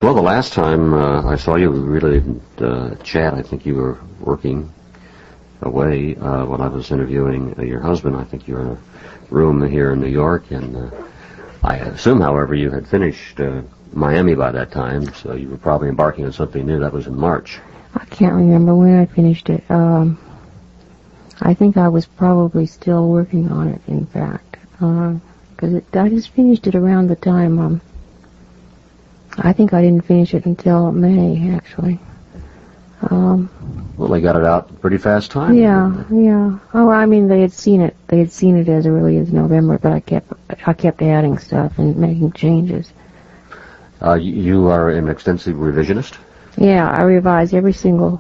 Well, the last time I saw you, we really didn't chat. I think you were working away when I was interviewing your husband. I think you were in a room here in New York, and I assume, however, you had finished Miami by that time, so you were probably embarking on something new. That was in March. I can't remember when I finished it. I think I was probably still working on it, in fact, because I just finished it around the time. I think I didn't finish it until May, actually. Well, they got it out pretty fast time. Yeah. Oh, I mean, they had seen it. They had seen it as early as November, but I kept adding stuff and making changes. You are an extensive revisionist? Yeah, I revise every single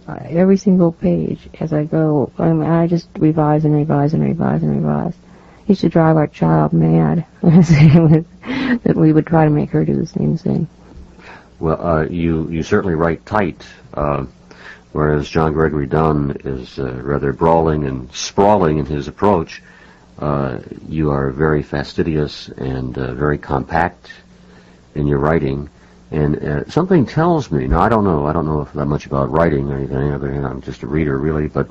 page as I go. I just revise and revise and revise and revise. It used to drive our child mad that we would try to make her do the same thing. Well, you certainly write tight, whereas John Gregory Dunn is rather brawling and sprawling in his approach. You are very fastidious and very compact in your writing. And something tells me, now I don't know that much about writing or anything other than I'm just a reader really, but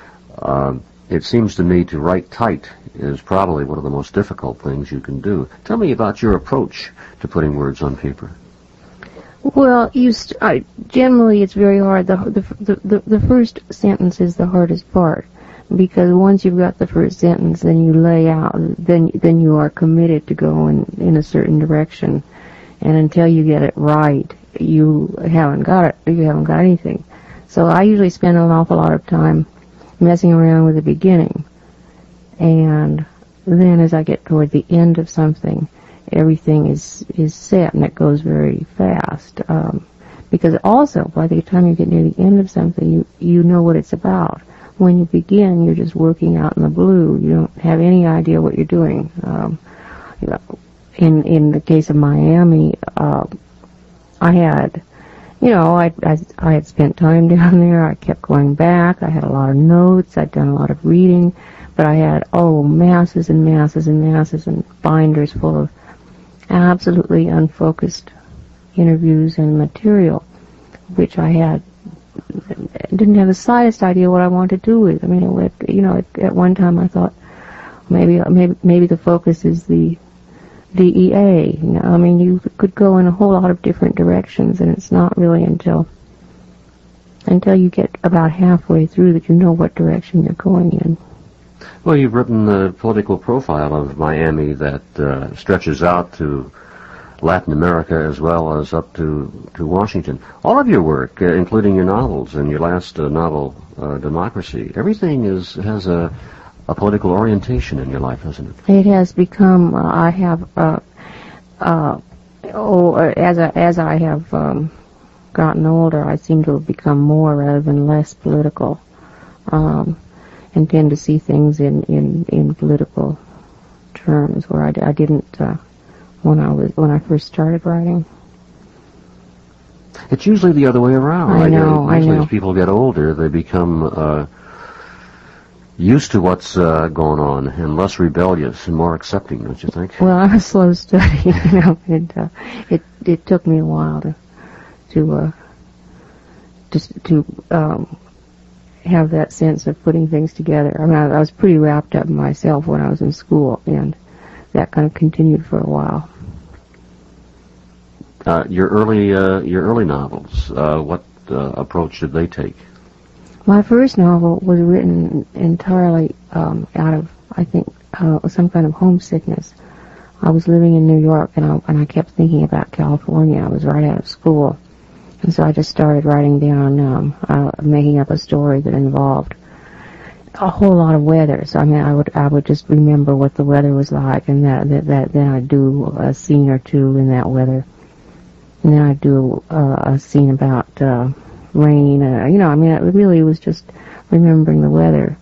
it seems to me to write tight is probably one of the most difficult things you can do. Tell me about your approach to putting words on paper. Well, generally it's very hard. The first sentence is the hardest part, because once you've got the first sentence, then you lay out, then you are committed to go in a certain direction. And until you get it right, you haven't got anything. So I usually spend an awful lot of time messing around with the beginning. And then as I get toward the end of something, everything is set, and it goes very fast. Because also, by the time you get near the end of something, you know what it's about. When you begin, you're just working out in the blue. You don't have any idea what you're doing. In the case of Miami, I had spent time down there. I kept going back. I had a lot of notes. I'd done a lot of reading, but I had masses and masses and masses and binders full of absolutely unfocused interviews and material, which I didn't have the slightest idea what I wanted to do with. I mean, at one time I thought maybe the focus is the DEA. I mean, you could go in a whole lot of different directions, and it's not really until you get about halfway through that you know what direction you're going in. Well, you've written the political profile of Miami that stretches out to Latin America as well as up to Washington. All of your work, including your novels and your last novel, Democracy, everything has a political orientation in your life, hasn't it? It has become. As I have gotten older, I seem to have become more rather than less political, and tend to see things in political terms where I didn't when I first started writing. It's usually the other way around. I know. As people get older, they become used to what's going on and less rebellious and more accepting, don't you think? Well, I'm a slow study, it took me a while to have that sense of putting things together. I mean, I was pretty wrapped up in myself when I was in school, and that kind of continued for a while. Your early novels, what approach did they take? My first novel was written entirely out of, I think, some kind of homesickness. I was living in New York, and I kept thinking about California. I was right out of school, and so I just started writing down, making up a story that involved a whole lot of weather. So I mean, I would just remember what the weather was like, and then I'd do a scene or two in that weather, and then I'd do a scene about rain. I mean, it really was just remembering the weather.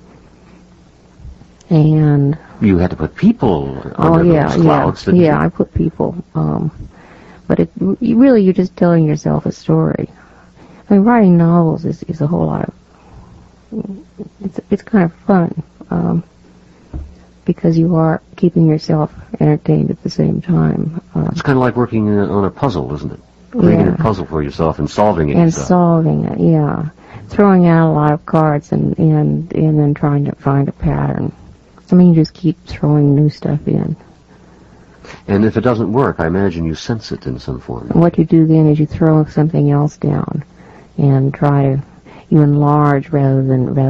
And you had to put people under those clouds. I put people. But you're just telling yourself a story. I mean, writing novels is a whole lot of. It's kind of fun because you are keeping yourself entertained at the same time. It's kind of like working on a puzzle, isn't it? creating a puzzle for yourself and solving it and yourself. solving it, yeah. Throwing out a lot of cards and then trying to find a pattern. I mean, you just keep throwing new stuff in. And if it doesn't work, I imagine you sense it in some form. And what you do then is you throw something else down and you enlarge rather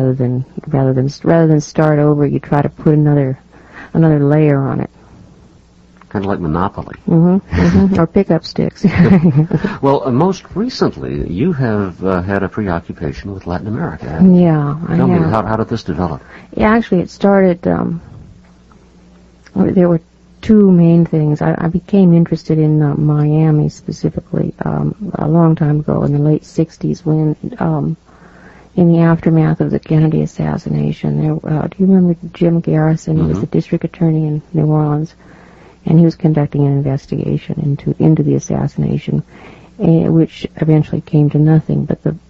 than start over. You try to put another layer on it. Kind of like Monopoly. Or pickup sticks. Well, most recently, you have had a preoccupation with Latin America. Yeah, I have. Tell me, how did this develop? Yeah, actually, it started. There were two main things. I became interested in Miami specifically a long time ago, in the late '60s, when in the aftermath of the Kennedy assassination. Do you remember Jim Garrison? He was the district attorney in New Orleans, and he was conducting an investigation into the assassination, which eventually came to nothing. But the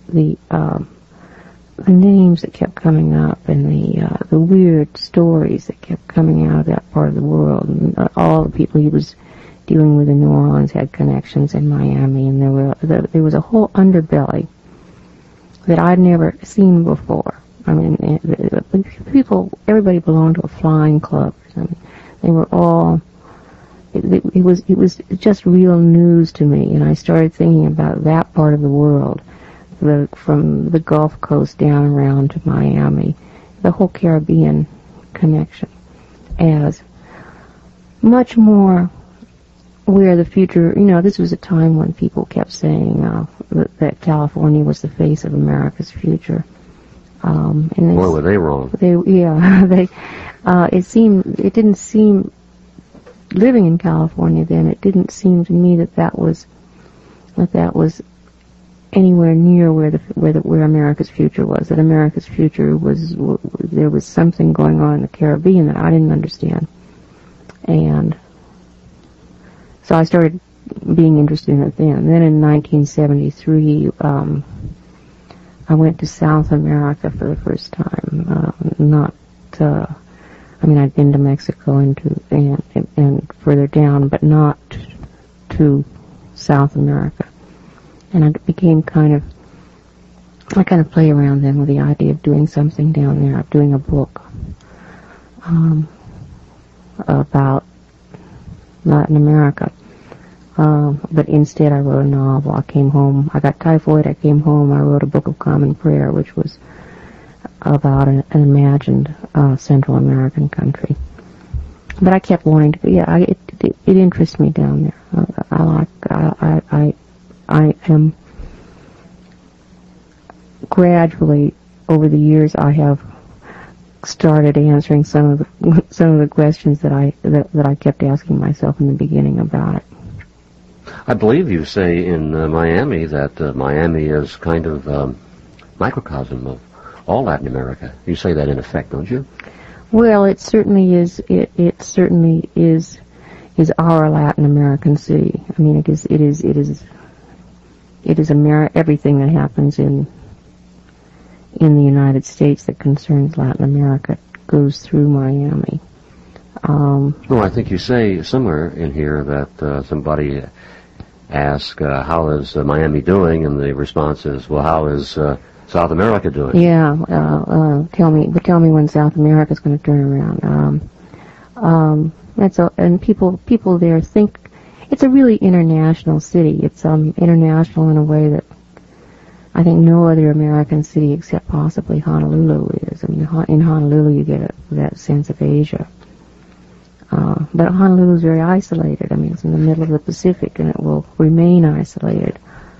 names that kept coming up and the weird stories that kept coming out of that part of the world, and all the people he was dealing with in New Orleans had connections in Miami, and there was a whole underbelly that I'd never seen before. I mean, everybody belonged to a flying club. I mean, they were all. It was just real news to me, and I started thinking about that part of the world, from the Gulf Coast down around to Miami, the whole Caribbean connection, as much more where the future. This was a time when people kept saying that California was the face of America's future. And Boy, were they wrong. It didn't seem. Living in California then, it didn't seem to me that was anywhere near where America's future was. That America's future there was something going on in the Caribbean that I didn't understand, and so I started being interested in it then. And then in 1973, I went to South America for the first time. I'd been to Mexico and further down, but not to South America. And I became I play around then with the idea of doing something down there, of doing a book about Latin America. But instead I wrote a novel. I came home. I got typhoid. I came home. I wrote a Book of Common Prayer, which was about an imagined Central American country. But I kept wanting to. It interests me down there. I am gradually over the years I have started answering some of the questions that I kept asking myself in the beginning about it. I believe you say in Miami that Miami is kind of microcosm of all Latin America. You say that in effect, don't you? Well, it certainly is. It certainly is our Latin American city. I mean, it is everything that happens in the United States that concerns Latin America goes through Miami. I think you say somewhere in here that somebody asked, how is Miami doing? And the response is, well, how is South America doing? Yeah, tell me when South America is going to turn around. And people there think it's a really international city. It's international in a way that I think no other American city except possibly Honolulu is. I mean, in Honolulu you get that sense of Asia. But Honolulu is very isolated. I mean, it's in the middle of the Pacific, and it will remain isolated.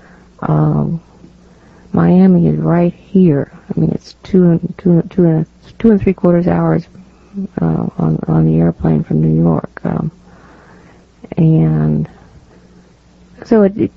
Miami is right here. I mean, it's two and 3/4 hours on the airplane from New York, and so it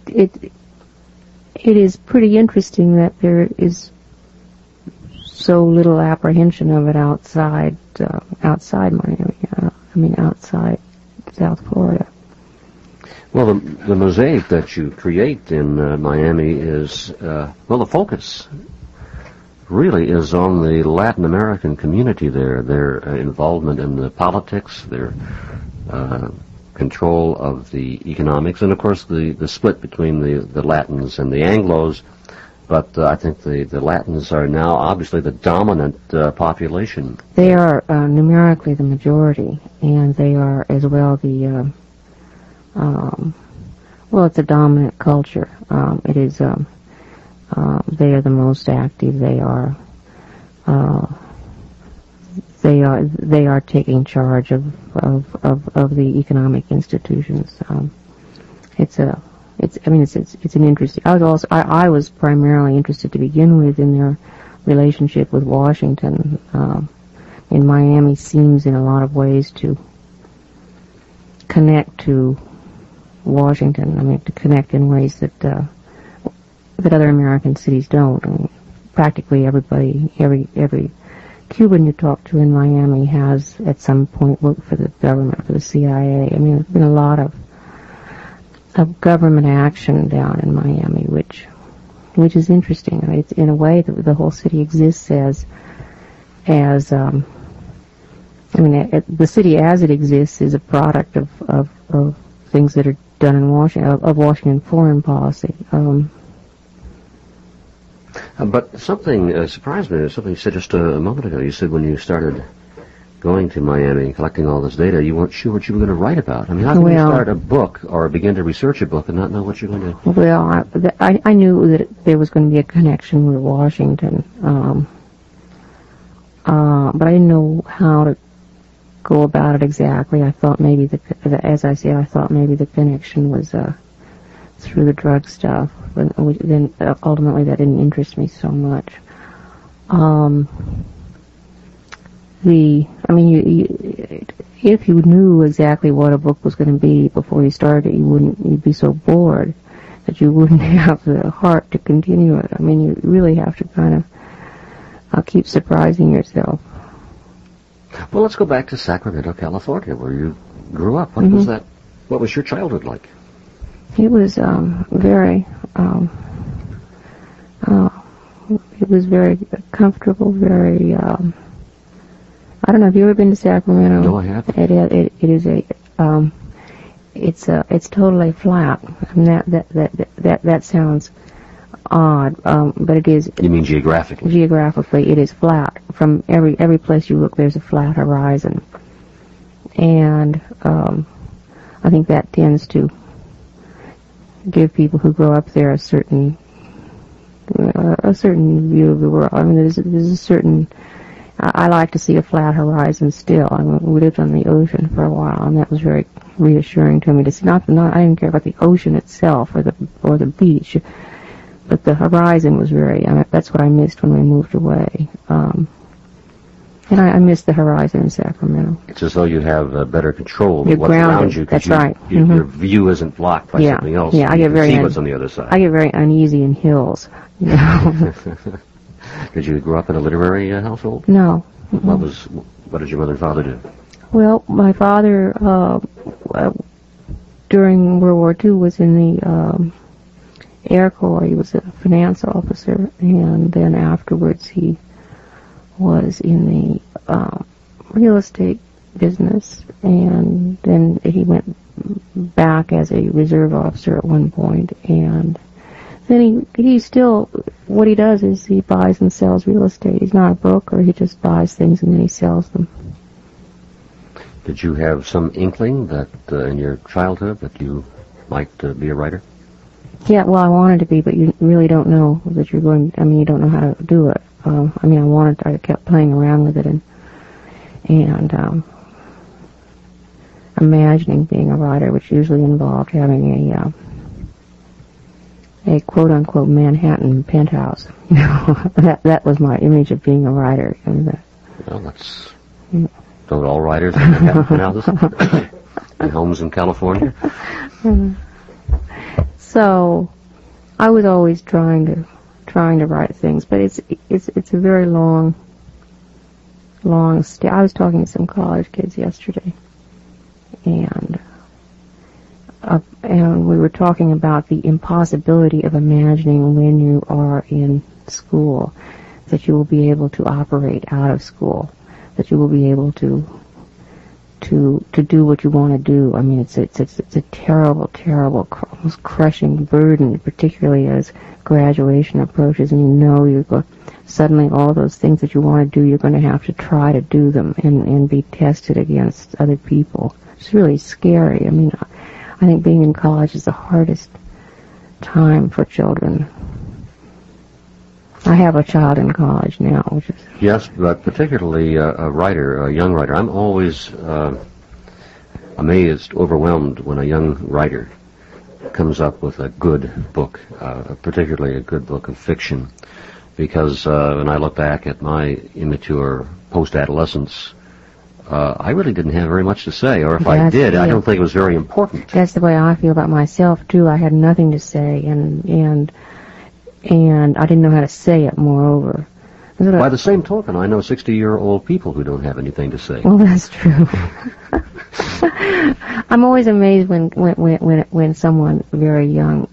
is pretty interesting that there is so little apprehension of it outside Miami. Outside South Florida. Well, the mosaic that you create in Miami is, the focus really is on the Latin American community there, their involvement in the politics, their control of the economics, and of course the split between the Latins and the Anglos. But I think the Latins are now obviously the dominant population. They are numerically the majority, and they are as well the, well, it's a dominant culture. It is, they are the most active. They are taking charge of the economic institutions. It's an interesting. I was primarily interested to begin with in their relationship with Washington. And Miami seems in a lot of ways to connect to Washington. I mean, to connect in ways that other American cities don't. I mean, practically everybody, every Cuban you talk to in Miami has at some point worked for the government, for the CIA. I mean, there's been a lot of government action down in Miami, which is interesting. I mean, it's in a way that the whole city exists as the city as it exists is a product of things that are done in Washington, of Washington foreign policy. But something surprised me. Something you said just a moment ago. You said when you started going to Miami and collecting all this data, you weren't sure what you were going to write about. I mean, how can you start a book or begin to research a book and not know what you're going to... Well, I knew that there was going to be a connection with Washington, but I didn't know how to go about it exactly. I thought maybe, as I say, I thought maybe the connection was through the drug stuff, but then ultimately that didn't interest me so much. If you knew exactly what a book was going to be before you started it, you'd be so bored that you wouldn't have the heart to continue it. I mean, you really have to kind of keep surprising yourself. Well, let's go back to Sacramento, California, where you grew up. What was that? What was your childhood like? It was very comfortable, very. I don't know. Have you ever been to Sacramento? No, I haven't. It is it's totally flat. I mean, that sounds odd, but it is. You mean geographically? Geographically, it is flat. From every place you look, there's a flat horizon, and I think that tends to give people who grow up there a certain view of the world. I mean, there's a certain. I like to see a flat horizon still. I mean, we lived on the ocean for a while, and that was very reassuring to me to see. Not I didn't care about the ocean itself or the beach, but the horizon was very. I mean, that's what I missed when we moved away. And I missed the horizon in Sacramento. It's as though you have better control of You're what's grounded. around you. That's right. Your view isn't blocked by something else. Yeah, I get very. See what's on the other side. I get very uneasy in hills. You know? Did you grow up in a literary household? No. What did your mother and father do? Well, my father during World War II was in the Air Corps. He was a finance officer, and then afterwards he was in the real estate business, and then he went back as a reserve officer at one point, and then he still, what he does is he buys and sells real estate. He's not a broker, he just buys things and then he sells them. Did you have some inkling that in your childhood that you might be a writer? Yeah, well, I wanted to be, but you really don't know that you're going, I mean, you don't know how to do it. I kept playing around with it and imagining being a writer, which usually involved having a quote-unquote Manhattan penthouse. You know, that was my image of being a writer. And well, that's... Don't all writers have Manhattan penthouses and homes in California? So, I was always trying to write things, but it's a very long stay. I was talking to some college kids yesterday, and we were talking about the impossibility of imagining when you are in school that you will be able to operate out of school, that you will be able to to do what you want to do. I mean, it's a terrible, terrible, almost crushing burden, particularly as graduation approaches, and you know you're going suddenly all those things that you want to do, you're going to have to try to do them and be tested against other people. It's really scary. I mean, I think being in college is the hardest time for children. I have a child in college now, which is... Yes, but particularly a writer, a young writer. I'm always amazed, overwhelmed when a young writer comes up with a good book, particularly a good book of fiction. Because when I look back at my immature post-adolescence, I really didn't have very much to say, or if I did, I don't think it was very important. That's the way I feel about myself, too. I had nothing to say, and I didn't know how to say it, moreover. By the same token, I know 60-year-old people who don't have anything to say. Well, that's true. I'm always amazed when someone very young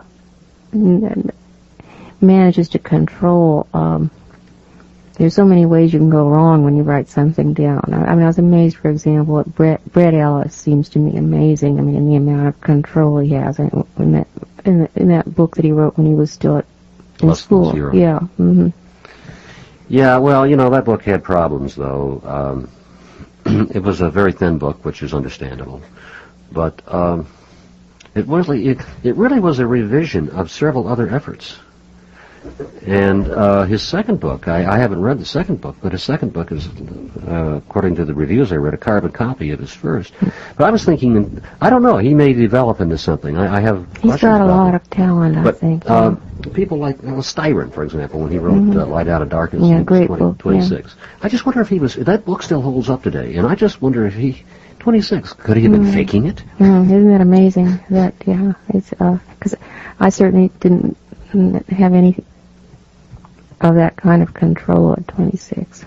manages to control. There's so many ways you can go wrong when you write something down. I mean, I was amazed, for example, at Bret Ellis seems to me amazing. I mean, in the amount of control he has in that book that he wrote when he was still in school. Zero. Yeah. Mm-hmm. Yeah. Well, that book had problems, though. It was a very thin book, which is understandable, but it really was a revision of several other efforts. And his second book, I haven't read the second book, but his second book is, according to the reviews I read, a carbon copy of his first. But I was thinking, I don't know, he may develop into something. I have questions. He's got a lot of talent, I think. People like Styron, for example, when he wrote Light Out of Darkness in great book, 26. Yeah. I just wonder if that book still holds up today. And I just wonder if 26, could he have been faking it? Isn't that amazing? It's, because I certainly didn't have any of that kind of control at 26.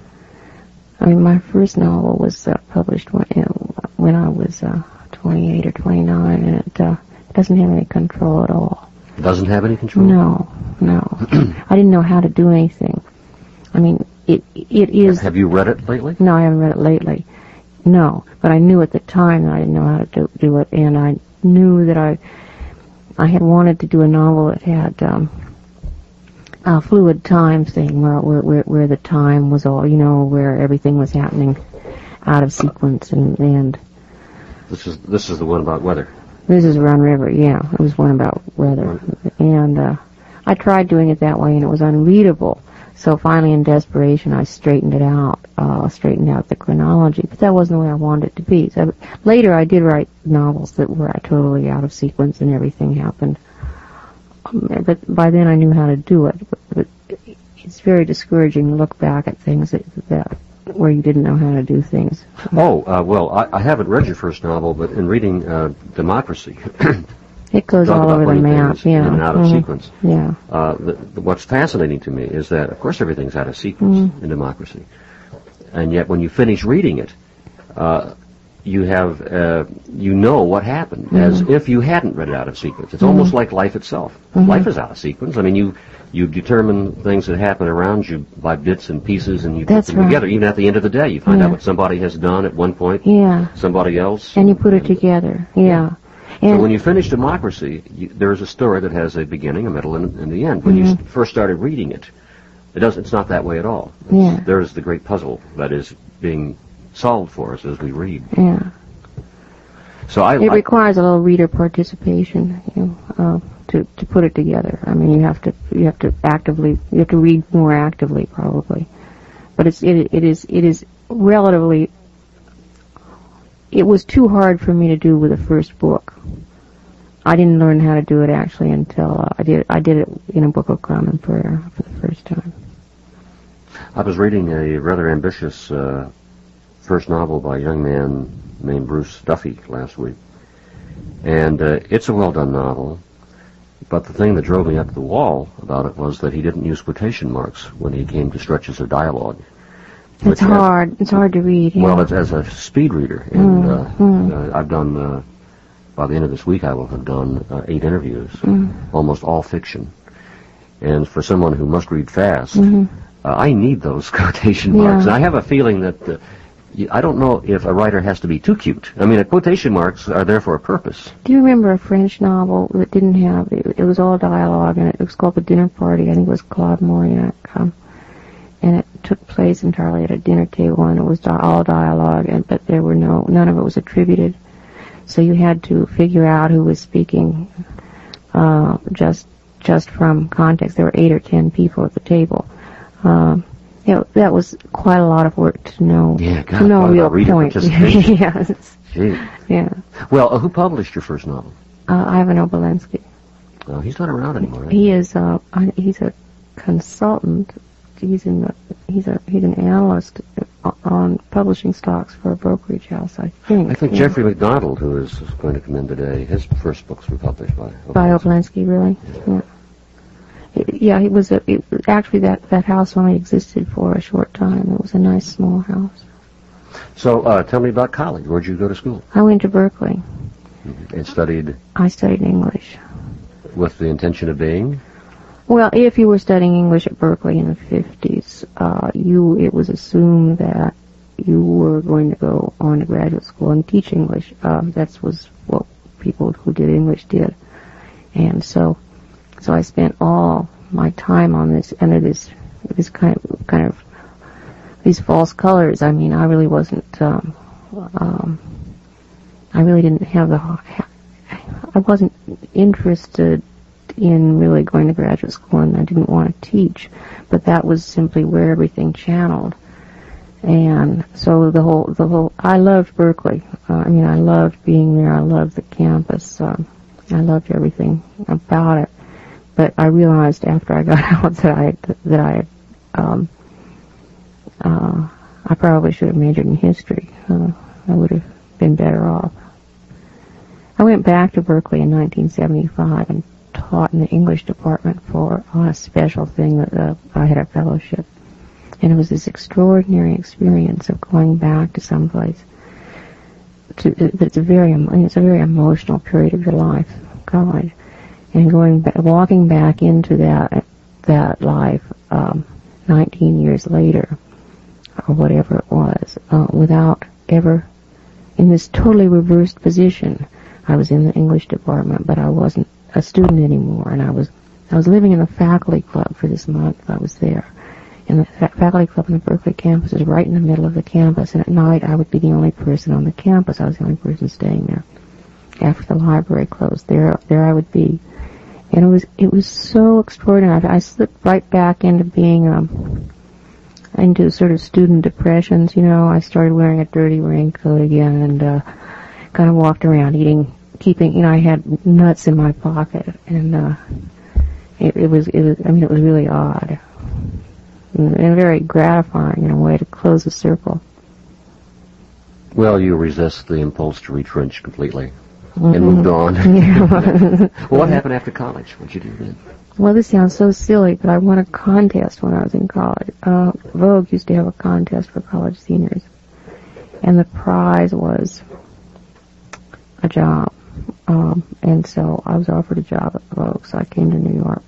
I mean, my first novel was published when I was 28 or 29, and it doesn't have any control at all. It doesn't have any control? No. I didn't know how to do anything. I mean, it is... Have you read it lately? No, I haven't read it lately. No, but I knew at the time that I didn't know how to do it, and I knew that I had wanted to do a novel that had a fluid time thing, where the time was all, where everything was happening out of sequence, and this is the one about weather. This is Run River, yeah. It was one about weather, and I tried doing it that way, and it was unreadable. So finally, in desperation, I straightened out the chronology, but that wasn't the way I wanted it to be. So later, I did write novels that were totally out of sequence, and everything happened. But by then, I knew how to do it. But it's very discouraging to look back at things that where you didn't know how to do things. Well, I haven't read your first novel, but in reading Democracy, it goes all over the map, in and out of sequence. Yeah. What's fascinating to me is that, of course, everything's out of sequence in Democracy, and yet when you finish reading it, you have what happened as if you hadn't read it out of sequence. It's almost like life itself. Life is out of sequence. I mean, you determine things that happen around you by bits and pieces, and you put them together. Even at the end of the day, you find out what somebody has done at one point. Yeah. Somebody else. And you put it together. Yeah. So when you finish Democracy, there's a story that has a beginning, a middle, and the end. When you first started reading it, it's not that way at all. There's the great puzzle that is being solved for us as we read. Yeah. So it requires a little reader participation, to put it together. I mean, you have to read more actively, probably. But it is relatively. It was too hard for me to do with the first book. I didn't learn how to do it actually until I did it in a Book of Common Prayer for the first time. I was reading a rather ambitious first novel by a young man named Bruce Duffy last week, and it's a well-done novel. But the thing that drove me up to the wall about it was that he didn't use quotation marks when he came to stretches of dialogue. It's hard. It's hard to read. Yeah. Well, it's as a speed reader, and I've done. By the end of this week, I will have done 8 interviews, almost all fiction. And for someone who must read fast, I need those quotation marks. And I have a feeling that I don't know if a writer has to be too cute. I mean, the quotation marks are there for a purpose. Do you remember a French novel that didn't have, it was all dialogue, and it was called The Dinner Party? I think it was Claude Mauriac. And it took place entirely at a dinner table, and it was all dialogue, but there were none of it was attributed. So you had to figure out who was speaking just from context. There were 8 or 10 people at the table. That was quite a lot of work to know. Yeah, God, to know what real about reader point. participation? Yes. Gee. Yeah. Well, who published your first novel? Ivan Obolensky. He's not around anymore, right? He is. He's a consultant. He's an analyst on publishing stocks for a brokerage house, I think. I think Jeffrey McDonald, who is going to come in today, his first books were published by Obolensky. By Obolensky, really? Yeah. Yeah, he was actually that house only existed for a short time. It was a nice small house. So, tell me about college. Where'd you go to school? I went to Berkeley. And studied? I studied English. With the intention of being? Well, if you were studying English at Berkeley in the 50s, it was assumed that you were going to go on to graduate school and teach English. That was what people who did English did. And so I spent all my time on this, under this kind of these false colors. I mean, I really wasn't, I really didn't have I wasn't interested in really going to graduate school, and I didn't want to teach, but that was simply where everything channeled. And so the whole, I loved Berkeley. I loved being there. I loved the campus. I loved everything about it. But I realized after I got out that I probably should have majored in history. I would have been better off. I went back to Berkeley in 1975 and taught in the English department for a special thing that I had a fellowship. And it was this extraordinary experience of going back to someplace. It's a very emotional period of your life, college, and walking back into that life 19 years later, or whatever it was, without ever, in this totally reversed position. I was in the English department, but I wasn't a student anymore, and I was living in the faculty club for this month. I was there. And the faculty club on the Berkeley campus is right in the middle of the campus, and at night I would be the only person on the campus. I was the only person staying there. After the library closed, there I would be. And it was so extraordinary. I slipped right back into being into sort of student depressions, I started wearing a dirty raincoat again, and kind of walked around keeping, I had nuts in my pocket, and it was really odd. And very gratifying in a way to close the circle. Well, you resist the impulse to retrench completely and moved on. Yeah. Well, what happened after college? What did you do then? Well, this sounds so silly, but I won a contest when I was in college. Vogue used to have a contest for college seniors, and the prize was a job. And so I was offered a job at Vogue, so I came to New York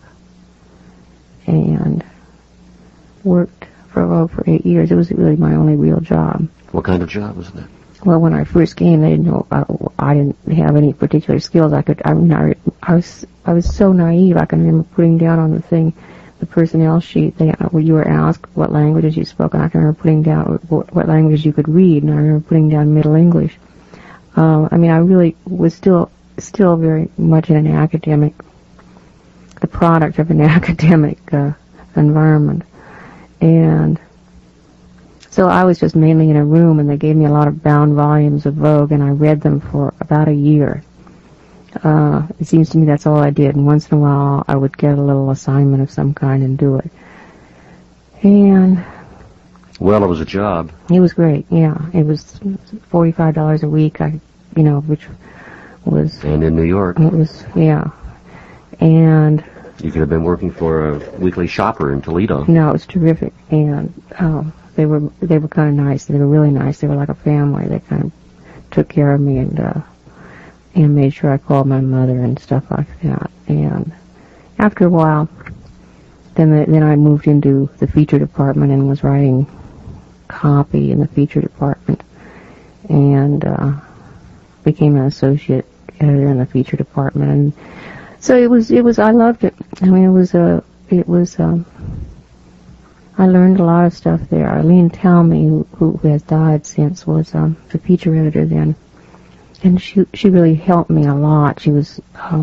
and worked for Vogue for 8 years. It was really my only real job. What kind of job was that? Well, when I first came, they didn't know I didn't have any particular skills. I was so naive. I can remember putting down on the thing, the personnel sheet, where you were asked what languages you spoke, and I can remember putting down what languages you could read, and I remember putting down Middle English. I really was still very much in the product of an academic environment. And so I was just mainly in a room, and they gave me a lot of bound volumes of Vogue, and I read them for about a year. It seems to me that's all I did, and once in a while I would get a little assignment of some kind and do it. And well, it was a job. It was great, yeah. It was $45 a week, which was... And in New York. It was, yeah. And... You could have been working for a weekly shopper in Toledo. No, it was terrific. And they were kind of nice. They were really nice. They were like a family. They kind of took care of me and made sure I called my mother and stuff like that. And after a while, then I moved into the feature department and was writing copy in the feature department, and became an associate editor in the feature department. And so it was. I loved it. I mean, I learned a lot of stuff there. Arlene Talmy, who has died since, was the feature editor then, and she really helped me a lot. She was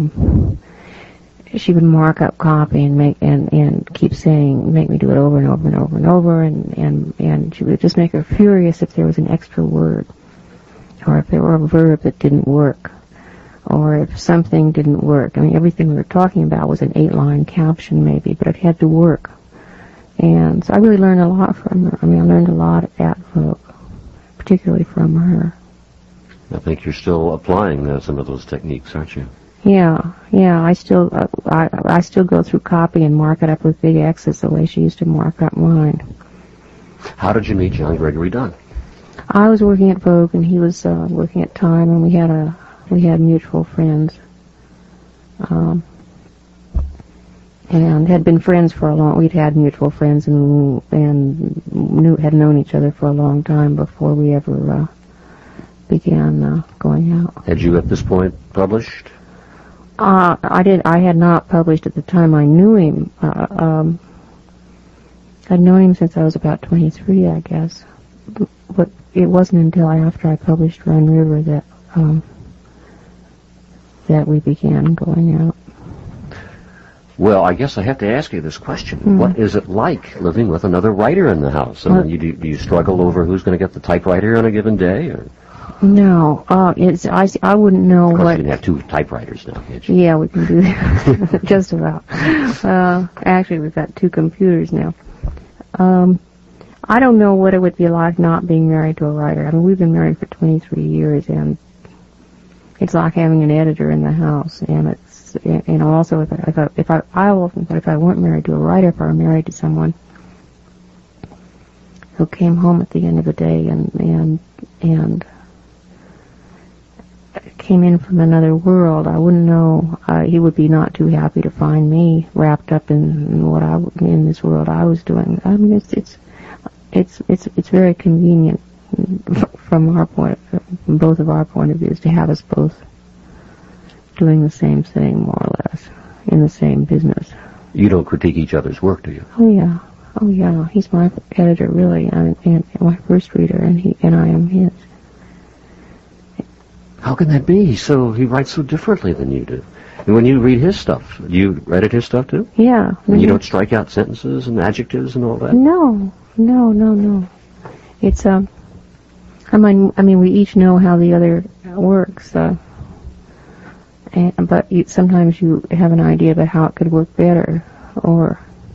she would mark up copy and make me do it over and over and over and over, and she would just make her furious if there was an extra word, or if there were a verb that didn't work, or if something didn't work. I mean, everything we were talking about was an 8-line caption maybe, but it had to work. And so I really learned a lot from her. I mean, I learned a lot at Vogue, particularly from her. I think you're still applying some of those techniques, aren't you? Yeah. I still go through copy and mark it up with big X's the way she used to mark up mine. How did you meet John Gregory Dunne? I was working at Vogue, and he was working at Time, and we had mutual friends, and had been friends for a long. We'd had mutual friends and had known each other for a long time before we ever began going out. Had you at this point published? I did. I had not published at the time I knew him. I'd known him since I was about 23, I guess. But it wasn't until after I published Run River that we began going out. Well, I guess I have to ask you this question. What is it like living with another writer in the house? I mean, do you struggle over who's going to get the typewriter on a given day? Or? No, I wouldn't know of course, what. You can have 2 typewriters now, can't you? Yeah, we can do that. Just about. Actually, we've got 2 computers now. I don't know what it would be like not being married to a writer. I mean, we've been married for 23 years, and it's like having an editor in the house. And it's, you know, also I often thought if I weren't married to a writer, if I were married to someone who came home at the end of the day and came in from another world, I wouldn't know. He would be not too happy to find me wrapped up in this world I was doing. I mean, it's very convenient from both of our point of views, to have us both doing the same thing, more or less, in the same business. You don't critique each other's work, do you? Oh yeah. He's my editor, really, and my first reader, and I am his. How can that be? So he writes so differently than you do. And when you read his stuff, do you edit his stuff too? Yeah. And you don't strike out sentences and adjectives and all that? No. It's I mean, we each know how the other works, but sometimes you have an idea about how it could work better, or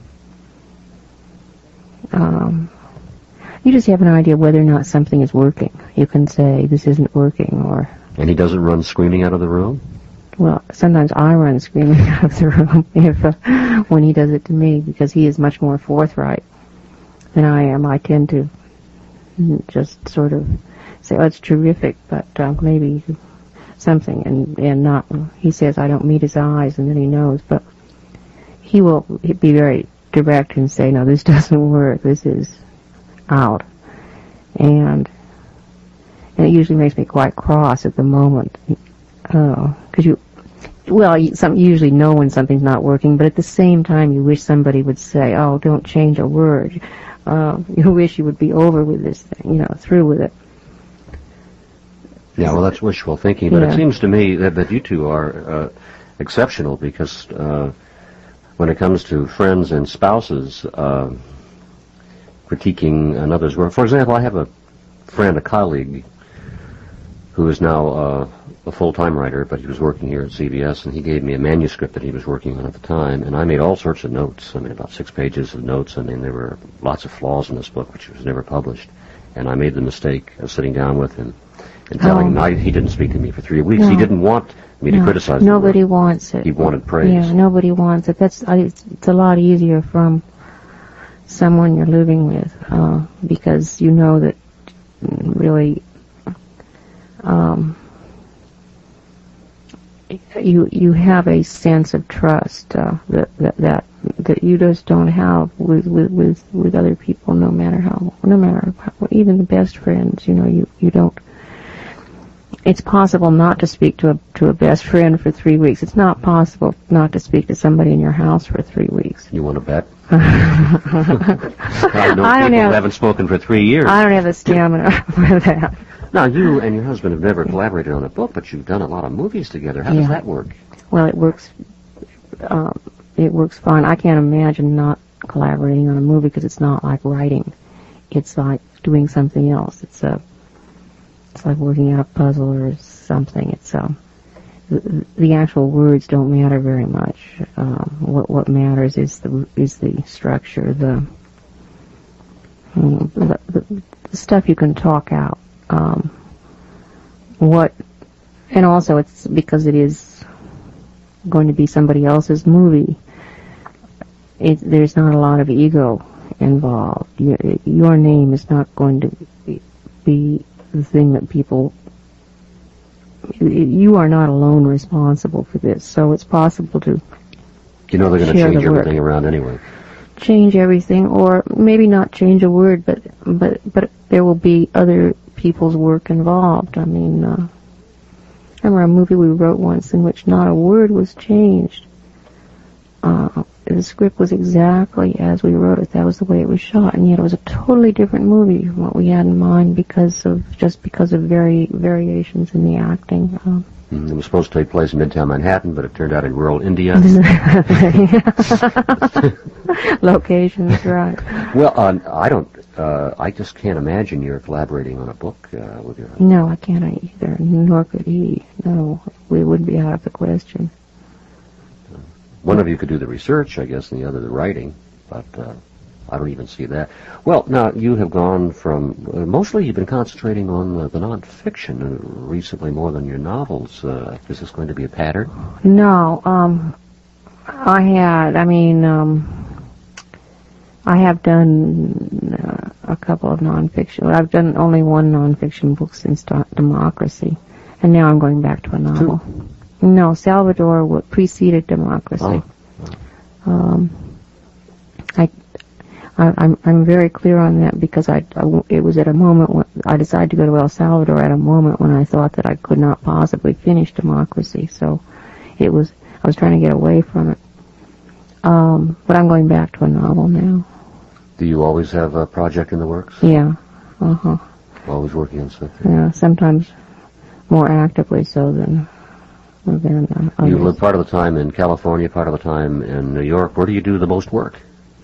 you just have an idea whether or not something is working. You can say, this isn't working, or... And he doesn't run screaming out of the room? Well, sometimes I run screaming out of the room when he does it to me, because he is much more forthright than I am. I tend to just sort of say, oh, it's terrific, but maybe something, and not... He says I don't meet his eyes, and then he knows, but he will be very direct and say, no, this doesn't work, this is out. And it usually makes me quite cross at the moment, because you usually know when something's not working, but at the same time you wish somebody would say, oh, don't change a word. You wish you would be over with this thing, through with it. Yeah, well, that's wishful thinking, but it seems to me that you two are exceptional, because when it comes to friends and spouses critiquing another's work. For example, I have a friend, a colleague, who is now a full-time writer, but he was working here at CBS, and he gave me a manuscript that he was working on at the time, and I made all sorts of notes. I mean, about 6 pages of notes. I mean, there were lots of flaws in this book, which was never published, and I made the mistake of sitting down with him and telling him he didn't speak to me for 3 weeks. No. He didn't want me to criticize him. Nobody wants it. He wanted praise. Yeah, nobody wants it. It's a lot easier from someone you're living with, because you know that really you have a sense of trust that that you just don't have with other people, no matter how, even the best friends, you don't. It's possible not to speak to a best friend for 3 weeks. It's not possible not to speak to somebody in your house for 3 weeks. You want to bet? I know people who haven't spoken for 3 years. I don't have the stamina for that. Now, you and your husband have never collaborated on a book, but you've done a lot of movies together. How does that work? Well, it works fine. I can't imagine not collaborating on a movie because it's not like writing. It's like doing something else. It's like working out a puzzle or something. It's the actual words don't matter very much. What matters is the structure, the stuff you can talk out. And also it's because it is going to be somebody else's movie. There's not a lot of ego involved. Your name is not going to be the thing that people. You are not alone responsible for this, so it's possible to. They're going to change everything around anyway. Change everything, or maybe not change a word, but there will be other people's work involved. I mean, I remember a movie we wrote once in which not a word was changed. The script was exactly as we wrote it. That was the way it was shot, and yet it was a totally different movie from what we had in mind because of variations in the acting. It was supposed to take place in Midtown Manhattan, but it turned out in rural India. Locations, right. Well, I just can't imagine you're collaborating on a book with your husband. No, I can't either, nor could he. No, we wouldn't be out of the question. One of you could do the research, I guess, and the other the writing, but I don't even see that. Well, now, you have gone from, mostly you've been concentrating on the nonfiction recently more than your novels. Is this going to be a pattern? No, I have done a couple of nonfiction. I've done only one nonfiction book since Democracy, and now I'm going back to a novel. No, Salvador preceded Democracy. Oh. I'm very clear on that because it was at a moment when I decided to go to El Salvador at a moment when I thought that I could not possibly finish Democracy. So I was trying to get away from it. But I'm going back to a novel now. Do you always have a project in the works? Yeah. Always working on something? Yeah, sometimes more actively so than you live part of the time in California, part of the time in New York. Where do you do the most work?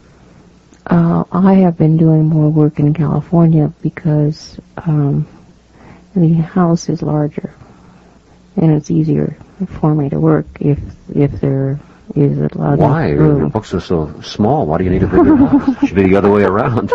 I have been doing more work in California because the house is larger, and it's easier for me to work if there is a lot of room. Why? Your books are so small. Why do you need a bigger house? It should be the other way around.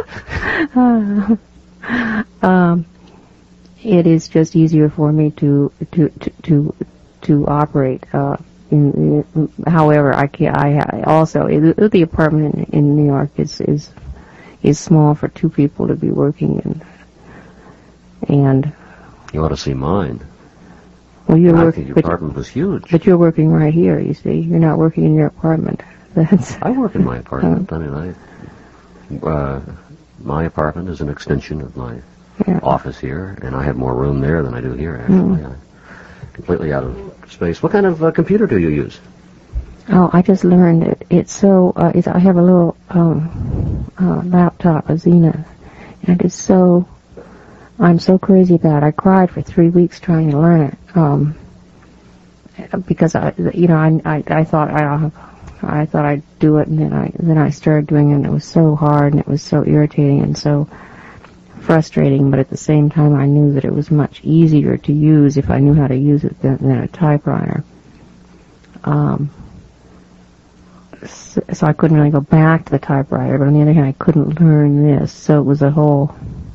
It is just easier for me to operate. However, I also the apartment in New York is small for two people to be working in, and you ought to see mine. Well, I think your apartment was huge. But you're working right here. You see, you're not working in your apartment. I work in my apartment. I mean, my apartment is an extension of my office here, and I have more room there than I do here. Actually, I'm completely out of space. What kind of computer do you use? Oh, I just learned it. It's so. I have a little laptop, a Zenith, and it's so. I'm so crazy about it. I cried for 3 weeks trying to learn it because I thought I'd do it, and then I started doing it, and it was so hard, and it was so irritating and so frustrating. But at the same time, I knew that it was much easier to use if I knew how to use it than a typewriter. So I couldn't really go back to the typewriter, but on the other hand, I couldn't learn this. So it was a whole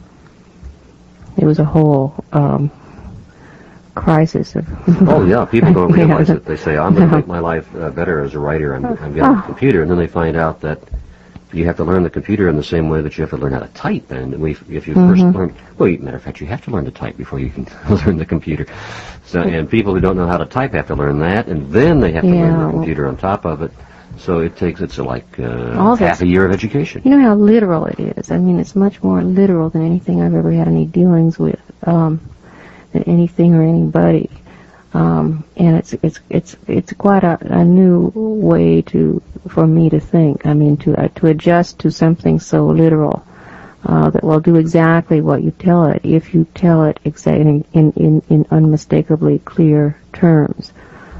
crisis of. Oh yeah, people don't realize it. They say, "I'm going to make my life better as a writer. I'm getting a computer," and then they find out that you have to learn the computer in the same way that you have to learn how to type. And if you first learn, matter of fact, you have to learn to type before you can learn the computer. So, and people who don't know how to type have to learn that, and then they have to learn the computer on top of it. So it's like All half this- a year of education. You know how literal it is. I mean, it's much more literal than anything I've ever had any dealings with, than anything or anybody. And it's quite a new way for me to think. I mean, to adjust to something so literal that will do exactly what you tell it if you tell it in unmistakably clear terms.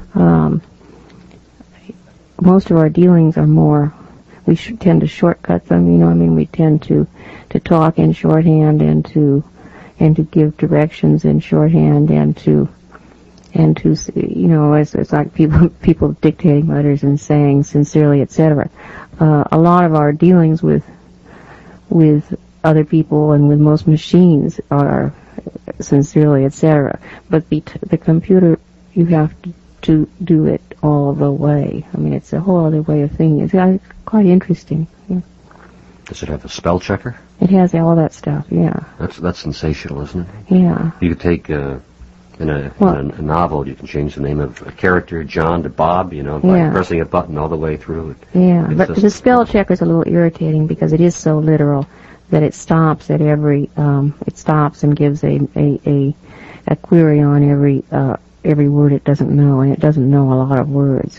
Most of our dealings are more. We tend to shortcut them. You know, I mean, we tend to talk in shorthand and to give directions in shorthand and to you know, it's like people dictating letters and saying sincerely, etc. A lot of our dealings with other people and with most machines are sincerely, etc. But the computer, you have to do it all the way. I mean, it's a whole other way of thinking. It's quite interesting. Yeah. Does it have a spell checker? It has all that stuff. Yeah. That's sensational, isn't it? Yeah. You could take in a novel, you can change the name of a character, John to Bob, you know, by pressing a button all the way through. Yeah, but the spell checker is a little irritating because it is so literal that it stops at every, it stops and gives a query on every word it doesn't know, and it doesn't know a lot of words.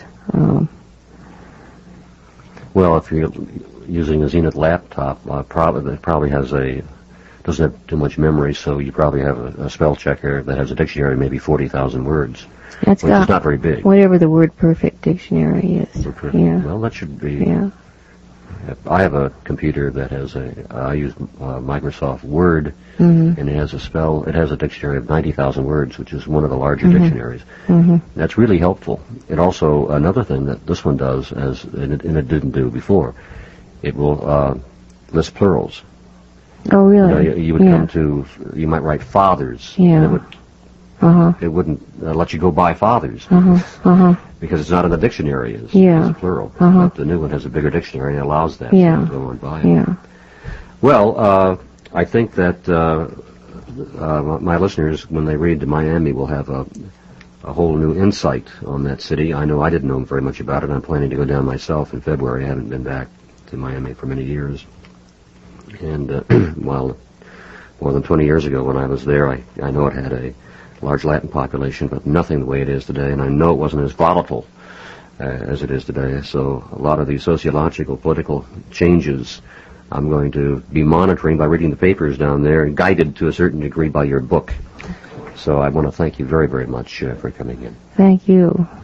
Well, if you're using a Zenith laptop, it probably doesn't have too much memory, so you probably have a spell checker that has a dictionary, maybe 40,000 words, which is not very big. Whatever the word perfect dictionary is. Yeah. Well, that should be. Yeah. I have a computer that has I use Microsoft Word, Mm-hmm. and it has a dictionary of 90,000 words, which is one of the larger dictionaries. Mm-hmm. That's really helpful. It also, another thing that this one does, and it didn't do before, it will list plurals. Oh, really? You would come to, you might write fathers. Yeah. And it wouldn't let you go by fathers. Because it's not in the dictionary as plural. But the new one has a bigger dictionary and allows that. Yeah. So you go on by it. Yeah. Well, I think that my listeners, when they read to Miami, will have a whole new insight on that city. I know I didn't know very much about it. I'm planning to go down myself in February. I haven't been back to Miami for many years. And well, more than 20 years ago when I was there, I know it had a large Latin population, but nothing the way it is today, and I know it wasn't as volatile as it is today. So a lot of these sociological, political changes I'm going to be monitoring by reading the papers down there and guided to a certain degree by your book. So I want to thank you very, very much for coming in. Thank you.